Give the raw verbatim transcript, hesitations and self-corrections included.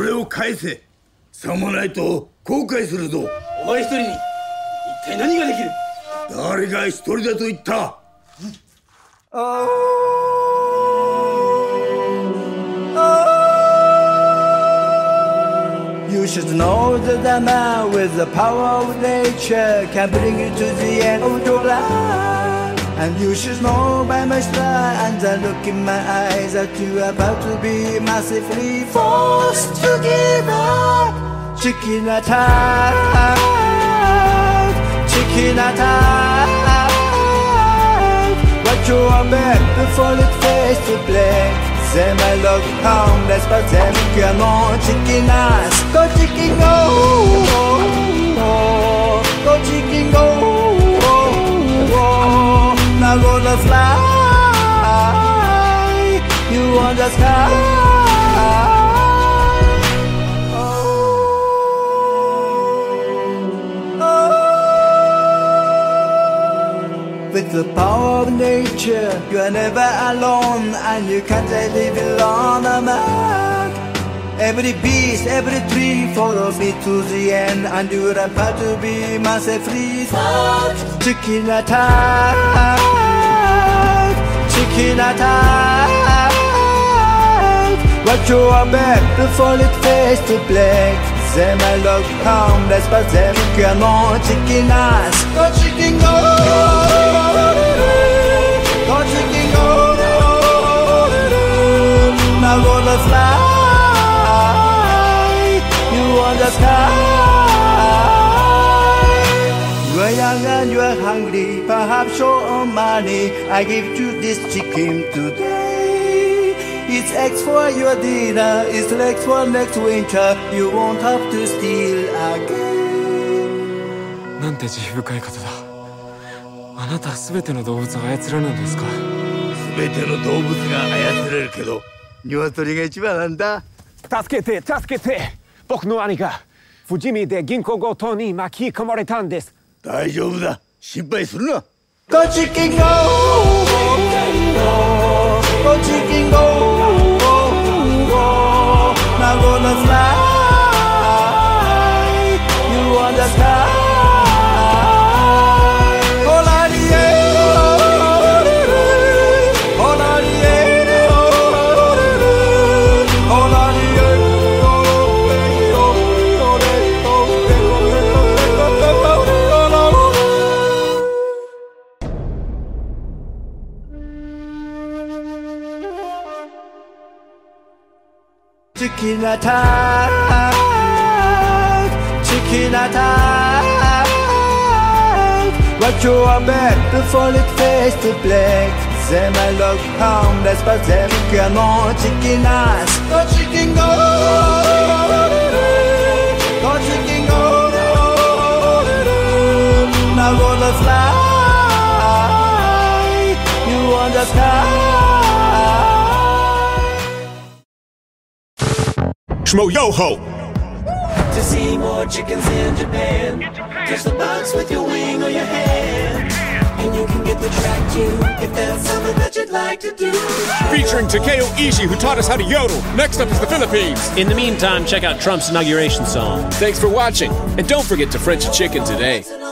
俺を返せ。さもないと後悔するぞ。 お前一人に一体何ができる？ 誰が一人だと言った？ You should know that a man with the power of nature can bring you to the end of your life. And you should know by my stride and the look in my eyes that you are about to be massively forced to give up. Chicken attack, chicken attack. Watch your back before it fades to black. C'est my love home, that's pas them qui a non chicken ass. Go chicken go, go chicken go. Now gonna fly, you on the sky. With the power of nature, you are never alone, and you can't live alone, man. Every beast, every tree follows me to the end, and you are about to be massively fucked. Chicken attack, chicken attack. Watch your back before it fades to black. C'est my love home, laisse pas them qui a non chicken ass. Go chicken go, go chicken go. Now gonna fly, you on the sky. You are young and you are hungry, perhaps short on money. I give you this chicken today. It's eggs for your dinner, it's legs for next winter. You won't have to steal again. なんて慈悲深い方だ。あなたは全ての動物を操れるのですか？ 全ての動物が操れるけど、鶏が一番なんだ。 助けて、助けて。僕の兄が富士見で銀行強盗に巻き込まれたんです。 大丈夫だ。心配するな。 Go chicken go, go chicken go. Now gonna fly, you on the sky. All I need, all I need, all I Chicken attack, chicken attack. Watch your back before it fades to black. C'est my love home, laisse pas them qui a non chicken ass. Go chicken go, go chicken go. Now gonna fly, you on the sky. Shmo-yo-ho! To see more chickens in Japan, catch the box with your wing or your hand, and you can get the track too, if that's something that you'd like to do. Featuring Takeo Ishii, who taught us how to yodel. Next up is the Philippines. In the meantime, check out Trump's inauguration song. Thanks for watching, and don't forget to French a chicken today.